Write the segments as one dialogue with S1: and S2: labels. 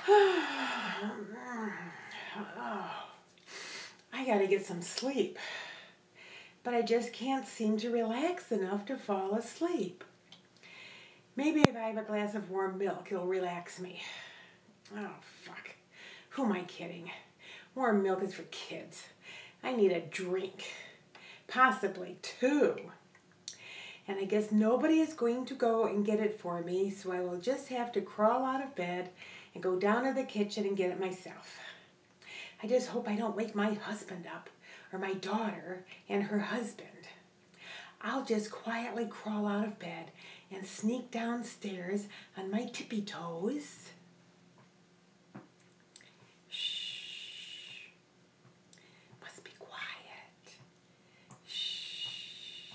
S1: Oh, I gotta get some sleep, but I just can't seem to relax enough to fall asleep. Maybe if I have a glass of warm milk, it'll relax me. Oh, fuck. Who am I kidding? Warm milk is for kids. I need a drink. Possibly two. And I guess nobody is going to go and get it for me, so I will just have to crawl out of bed and go down to the kitchen and get it myself. I just hope I don't wake my husband up, or my daughter and her husband. I'll just quietly crawl out of bed and sneak downstairs on my tippy toes. Shh. Must be quiet. Shh.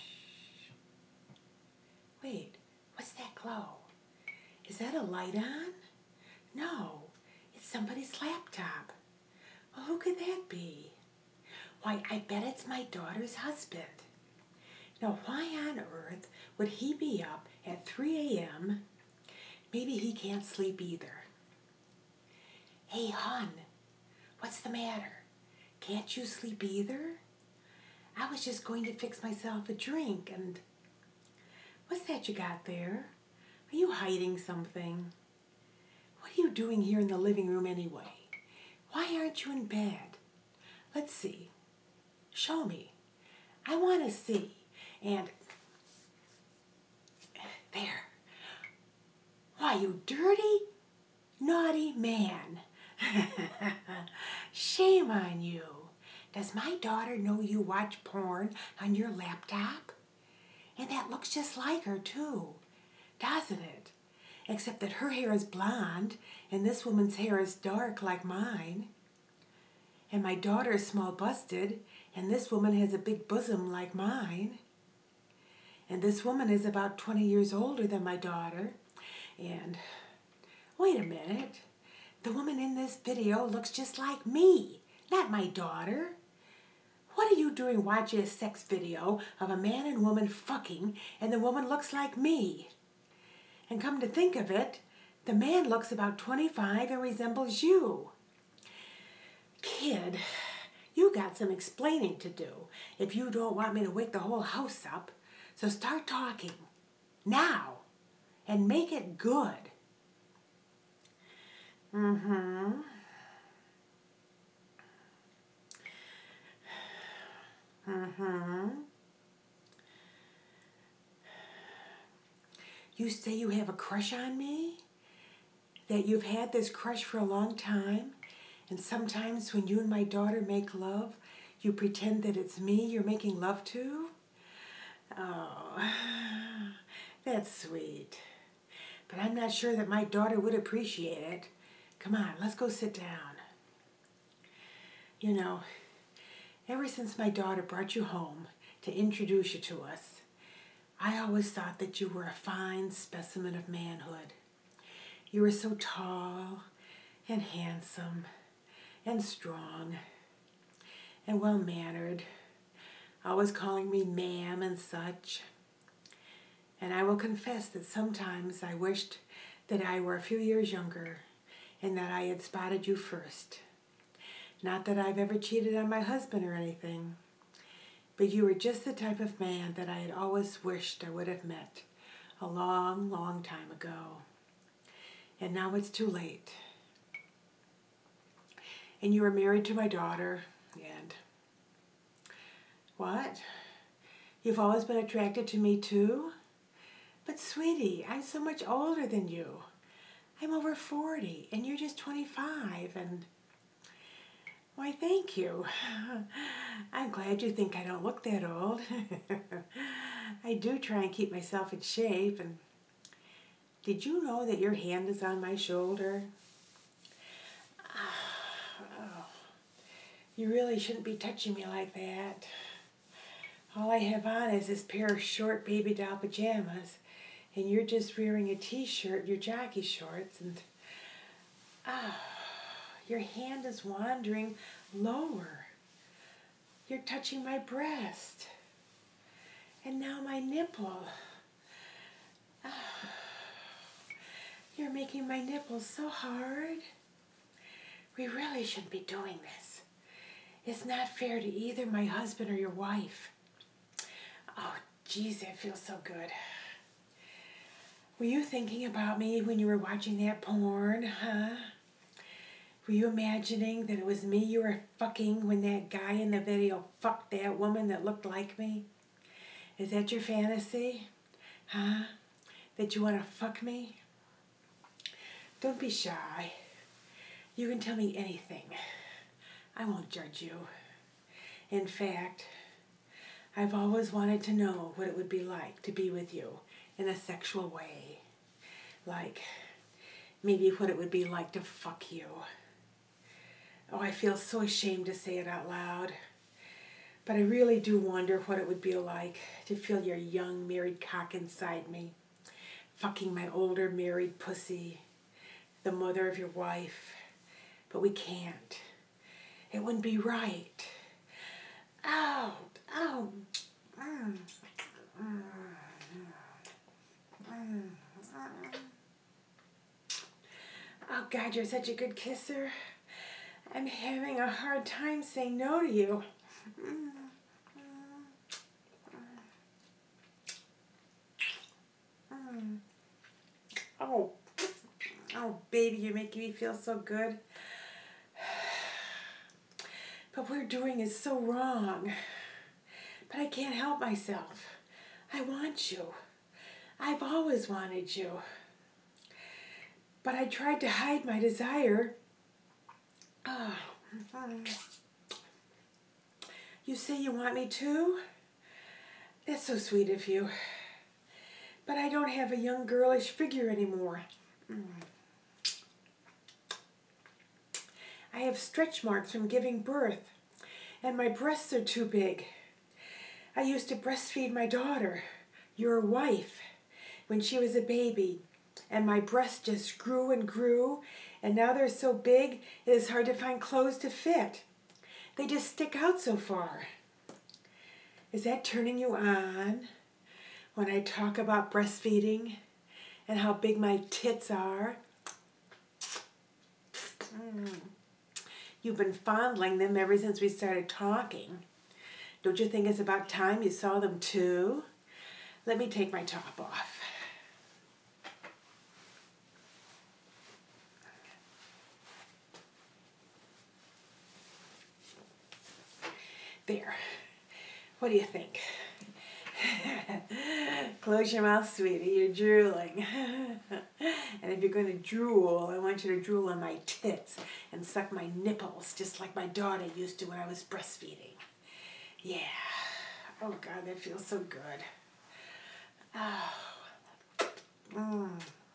S1: Wait, what's that glow? Is that a light on? No, it's somebody's laptop. Well, who could that be? Why, I bet it's my daughter's husband. Now, why on earth would he be up at 3 a.m.? Maybe he can't sleep either. Hey, hon, what's the matter? Can't you sleep either? I was just going to fix myself a drink and... What's that you got there? Are you hiding something? What are you doing here in the living room anyway? Why aren't you in bed? Let's see. Show me. I want to see. And there. Why, you dirty, naughty man. Shame on you. Does my daughter know you watch porn on your laptop? And that looks just like her too, doesn't it? Except that her hair is blonde and this woman's hair is dark like mine. And my daughter is small busted and this woman has a big bosom like mine. And this woman is about 20 years older than my daughter. And wait a minute. The woman in this video looks just like me, not my daughter. What are you doing watching a sex video of a man and woman fucking and the woman looks like me? And come to think of it, the man looks about 25 and resembles you. Kid, you got some explaining to do if you don't want me to wake the whole house up. So start talking now and make it good. Mm-hmm. Mm-hmm. You say you have a crush on me? That you've had this crush for a long time? And sometimes when you and my daughter make love, you pretend that it's me you're making love to? Oh, that's sweet. But I'm not sure that my daughter would appreciate it. Come on, let's go sit down. You know, ever since my daughter brought you home to introduce you to us, I always thought that you were a fine specimen of manhood. You were so tall and handsome and strong and well-mannered, always calling me ma'am and such. And I will confess that sometimes I wished that I were a few years younger and that I had spotted you first. Not that I've ever cheated on my husband or anything, but you were just the type of man that I had always wished I would have met a long, long time ago. And now it's too late. And you are married to my daughter, and... What? You've always been attracted to me too? But sweetie, I'm so much older than you. I'm over 40, and you're just 25, and... Why, thank you. I'm glad you think I don't look that old. I do try and keep myself in shape, and... Did you know that your hand is on my shoulder? Oh, you really shouldn't be touching me like that. All I have on is this pair of short baby doll pajamas, and you're just wearing a t-shirt, your jockey shorts, and your hand is wandering lower. You're touching my breast, and now my nipple. You're making my nipples so hard. We really shouldn't be doing this. It's not fair to either my husband or your wife. Oh, geez, that feels so good. Were you thinking about me when you were watching that porn, huh? Were you imagining that it was me you were fucking when that guy in the video fucked that woman that looked like me? Is that your fantasy? Huh? That you want to fuck me? Don't be shy. You can tell me anything. I won't judge you. In fact, I've always wanted to know what it would be like to be with you in a sexual way. Like, maybe what it would be like to fuck you. Oh, I feel so ashamed to say it out loud. But I really do wonder what it would be like to feel your young married cock inside me, fucking my older married pussy, the mother of your wife. But we can't. It wouldn't be right. Ow, ow. Oh, God, you're such a good kisser. I'm having a hard time saying no to you. Oh, baby, you're making me feel so good. But what we're doing is so wrong. But I can't help myself. I want you. I've always wanted you. But I tried to hide my desire. You say you want me to? That's so sweet of you. But I don't have a young girlish figure anymore. I have stretch marks from giving birth, and my breasts are too big. I used to breastfeed my daughter, your wife, when she was a baby, and my breasts just grew and grew, and now they're so big it is hard to find clothes to fit. They just stick out so far. Is that turning you on when I talk about breastfeeding and how big my tits are? You've been fondling them ever since we started talking. Don't you think it's about time you saw them too? Let me take my top off. There. What do you think? Close your mouth, sweetie. You're drooling. And if you're going to drool, I want you to drool on my tits and suck my nipples, just like my daughter used to when I was breastfeeding. Yeah. Oh, God, that feels so good. Oh.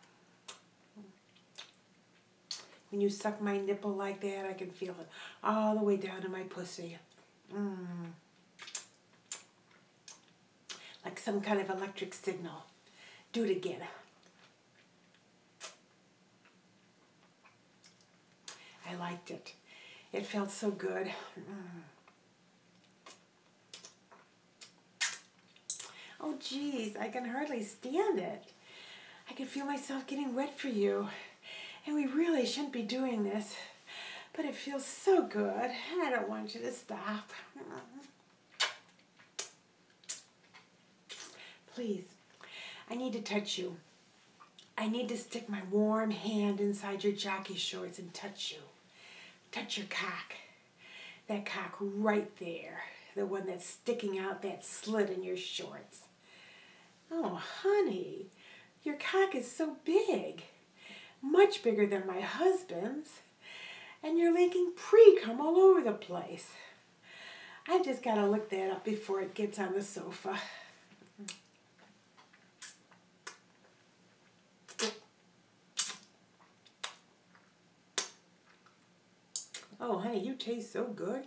S1: When you suck my nipple like that, I can feel it all the way down to my pussy. Like some kind of electric signal. Do it again. I liked it. It felt so good. Oh, geez, I can hardly stand it. I can feel myself getting wet for you. And we really shouldn't be doing this. But it feels so good, and I don't want you to stop. Please, I need to touch you. I need to stick my warm hand inside your jockey shorts and touch you. Touch your cock. That cock right there. The one that's sticking out that slit in your shorts. Oh, honey, your cock is so big. Much bigger than my husband's. And you're leaking pre-cum all over the place. I've just got to look that up before it gets on the sofa. Oh, honey, you taste so good.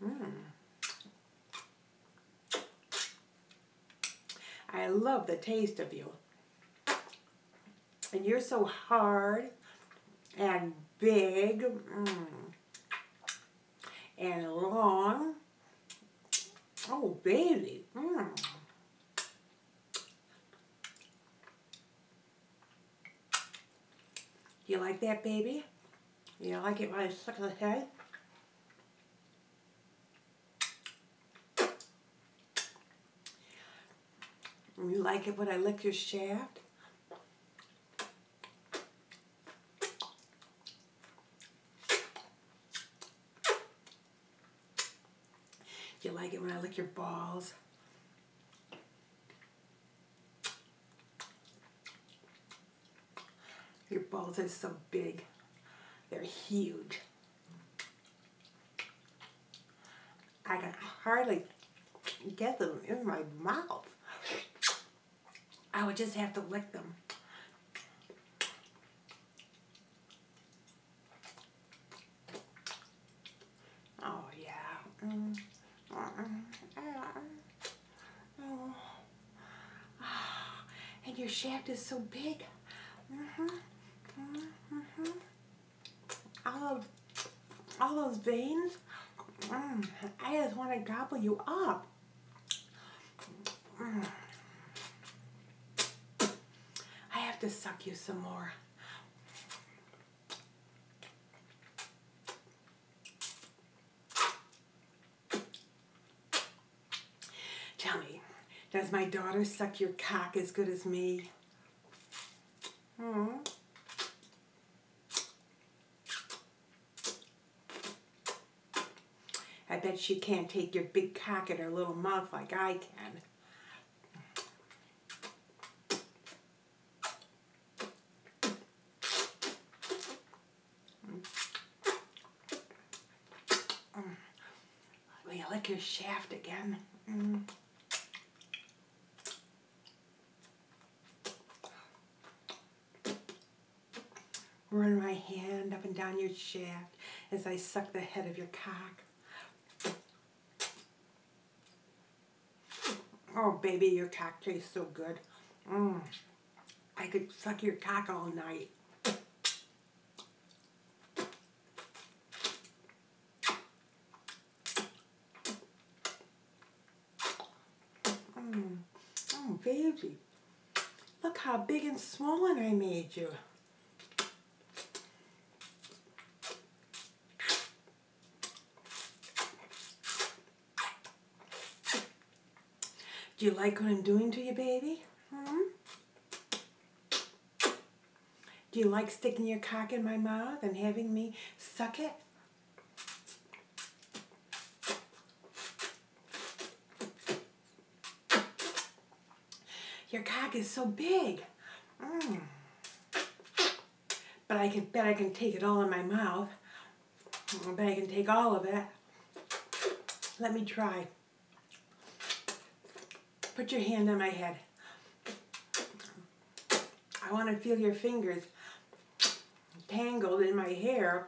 S1: I love the taste of you. And you're so hard and big and long. Oh, baby. You like that, baby? You like it when I suck the head? You like it when I lick your shaft? Do you like it when I lick your balls? Your balls are so big. They're huge. I can hardly get them in my mouth. I would just have to lick them. Oh, yeah. Oh. And your shaft is so big. All those veins. I just want to gobble you up. I have to suck you some more. Tell me, does my daughter suck your cock as good as me? I bet she can't take your big cock in her little mouth like I can. Will you lick your shaft again? Run my hand up and down your shaft as I suck the head of your cock. Oh, baby, your cock tastes so good. I could suck your cock all night. Oh, baby. Look how big and swollen I made you. Do you like what I'm doing to you, baby? Do you like sticking your cock in my mouth and having me suck it? Your cock is so big. But I can take it all in my mouth. But I can take all of it. Let me try. Put your hand on my head. I want to feel your fingers tangled in my hair.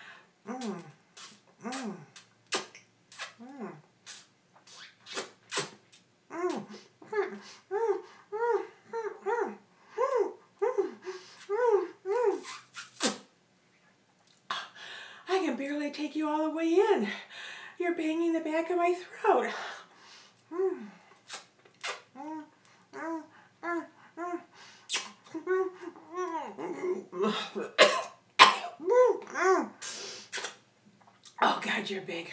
S1: I can barely take you all the way in. You're banging the back of my throat. Oh God, you're big.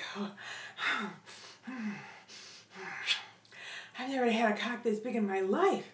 S1: I've never had a cock this big in my life.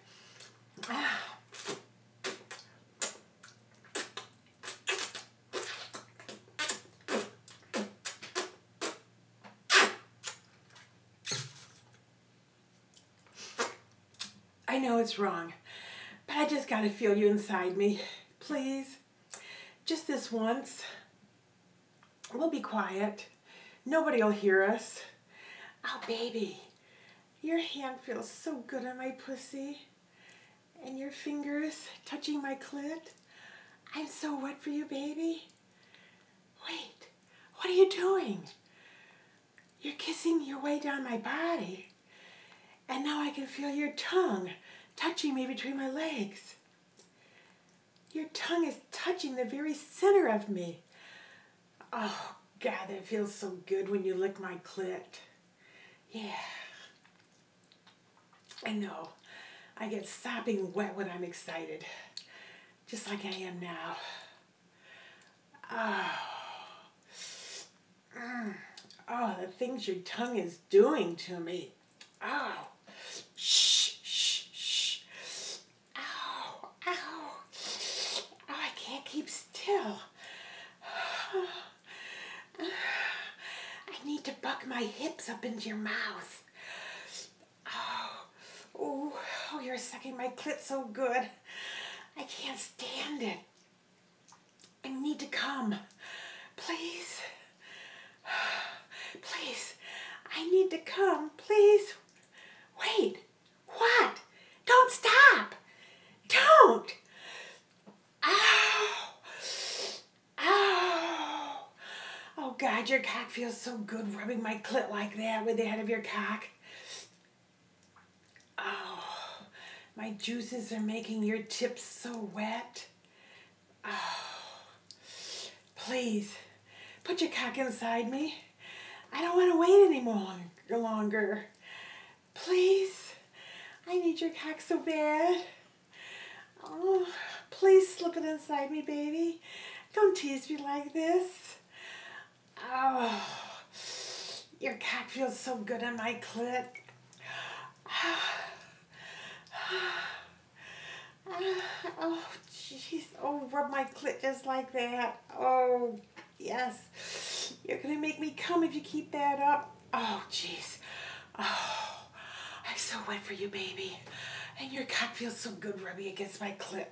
S1: I know it's wrong, but I just gotta feel you inside me. Please, just this once. We'll be quiet. Nobody'll hear us. Oh, baby, your hand feels so good on my pussy. And your fingers touching my clit. I'm so wet for you, baby. Wait, what are you doing? You're kissing your way down my body. And now I can feel your tongue touching me between my legs. Your tongue is touching the very center of me. Oh, God, that feels so good when you lick my clit. Yeah. I know. I get sopping wet when I'm excited. Just like I am now. Oh. things your tongue is doing to me. Oh, shh, shh, shh. Ow, ow. Oh, I can't keep still. I need to buck my hips up into your mouth. Oh, you're sucking my clit so good. I can't stand it. I need to come. Please. Please. I need to come. Please. Wait. What? Don't stop. Don't. Ow. Ow. Oh, God, your cock feels so good rubbing my clit like that with the head of your cock. Oh, my juices are making your tips so wet. Oh, please, put your cock inside me. I don't want to wait any longer. Please, I need your cock so bad. Oh, please slip it inside me, baby. Don't tease me like this. Oh, your cock feels so good on my clit. Oh, jeez. Oh, rub my clit just like that. Oh, yes. You're going to make me come if you keep that up. Oh, jeez. Oh, I'm so wet for you, baby. And your cock feels so good rubbing against my clit.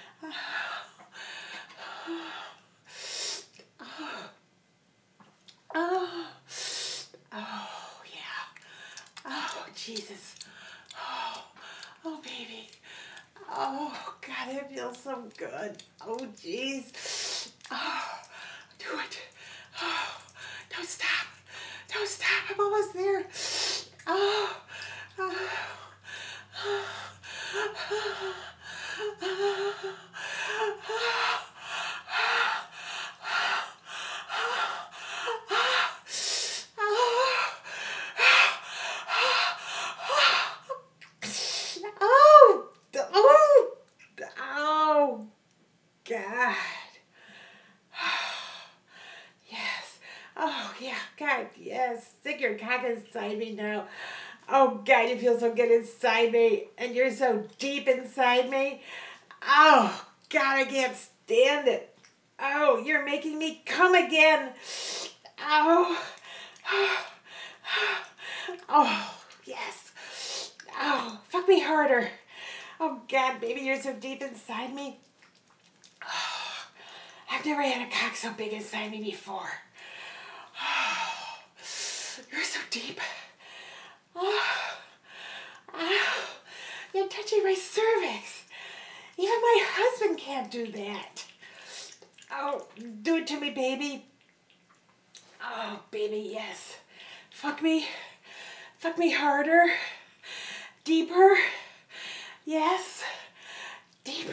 S1: Oh, yeah. Oh, Jesus. Oh, baby. Oh, God, it feels so good. Oh, jeez. Oh, do it. Oh, don't stop. Don't stop. I'm almost there. Oh, oh, oh, God. Yes. Oh, yeah, God, yes. Stick your cock inside me now. Oh, God, you feel so good inside me. And you're so deep inside me. Oh, God, I can't stand it. Oh, you're making me come again. Oh. Oh, yes. Oh, fuck me harder. Oh, God, baby, you're so deep inside me. Oh, I've never had a cock so big inside me before. Oh, you're so deep. Oh, oh, you're touching my cervix. Even my husband can't do that. Oh, do it to me, baby. Oh, baby, yes. Fuck me. Fuck me harder. Deeper. Yes. Deeper.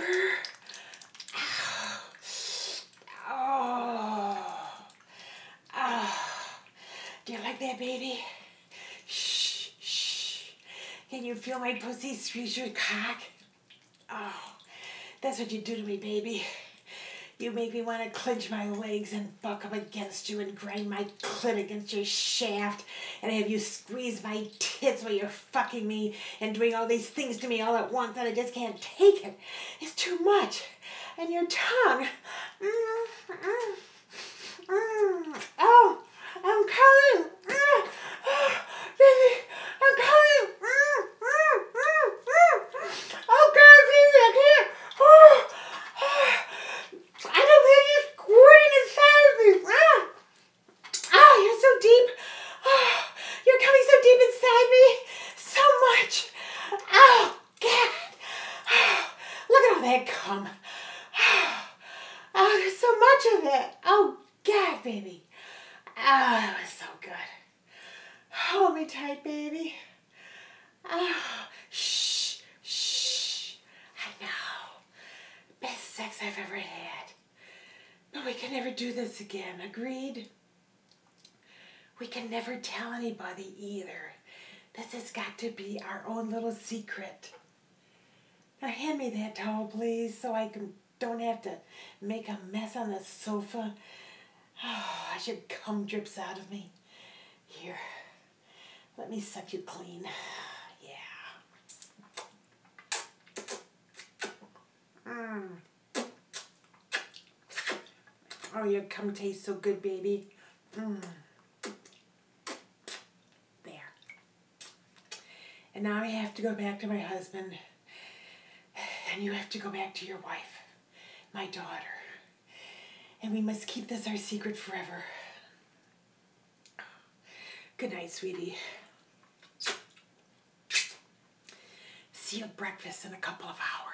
S1: Oh. Oh. Do you like that, baby? Shh. Shh. Can you feel my pussy squeeze your cock? Oh. That's what you do to me, baby. You make me want to clench my legs and buck up against you and grind my clit against your shaft and have you squeeze my tits while you're fucking me and doing all these things to me all at once, and I just can't take it. It's too much. And your tongue. Oh, I'm coming. Baby, I'm coming. Oh, God, baby, I can't. I don't think you're squirting inside of me. Oh, you're so deep. Oh, you're coming so deep inside me. So much. Oh, God. Oh, look at all that cum. Oh, there's so much of it. Oh, God, baby. Oh, it was so good. Hold me tight, baby. Oh, shh, shh. I know. Best sex I've ever had. But we can never do this again, agreed? We can never tell anybody either. This has got to be our own little secret. Now hand me that towel, please, so I don't have to make a mess on the sofa. Oh, I should cum drips out of me. Here. Let me suck you clean. Yeah. Oh, your cum tastes so good, baby. There. And now I have to go back to my husband. And you have to go back to your wife, my daughter. And we must keep this our secret forever. Good night, sweetie. See you at breakfast in a couple of hours.